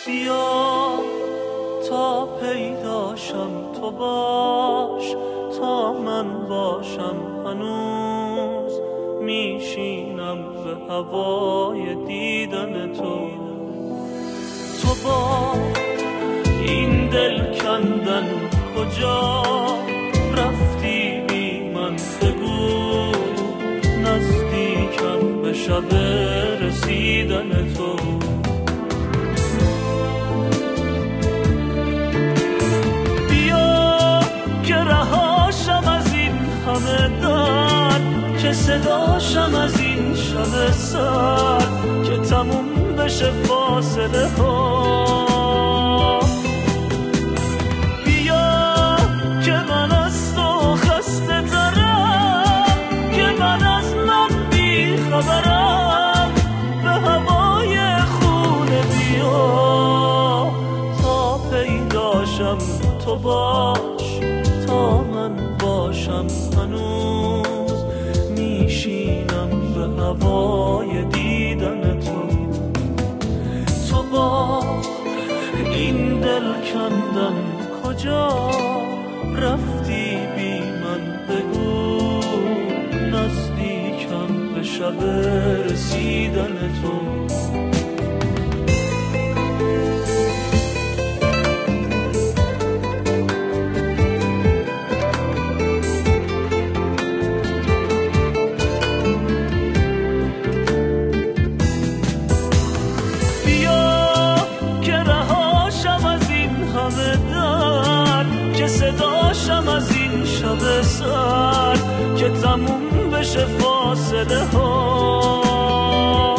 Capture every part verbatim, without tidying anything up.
بیا تا پیداشم تو باش، تا من باشم هنوز میشینم به هوای دیدن تو. تو با این دل کندن کجا رفتی بی من بگو، نزدیکم به شب رسیدن تو. بیا که رهاشم از این همه در، که صداشم از این شب سر، که تموم بشه فاصله ها. بیا که من از تو خسته ترم، که من از من بی خبرم، به هوای خونه بیا تا پیداشم تو باش، تا من باشم هنوز میشینم به هوای دیدن تو. تو با این دل کندن کجا رفتی بی من بگو، نزدیکم به شب رسیدن تو. صداشم از این شب سر، که تموم بشه فاصله ها.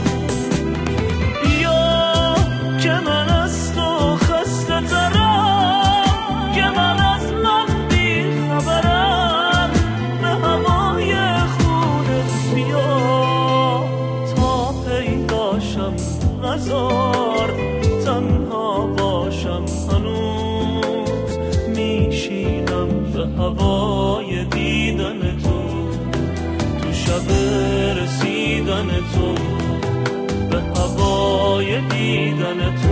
بیا که من از تو خسته ترم، که من از من بی خبرم، به هوای خونه بیا تا پیداشم، نزار تنها باشم هنوز میشینم به هوای دیدن تو. تو شب رسیدن تو، به هوای دیدن تو.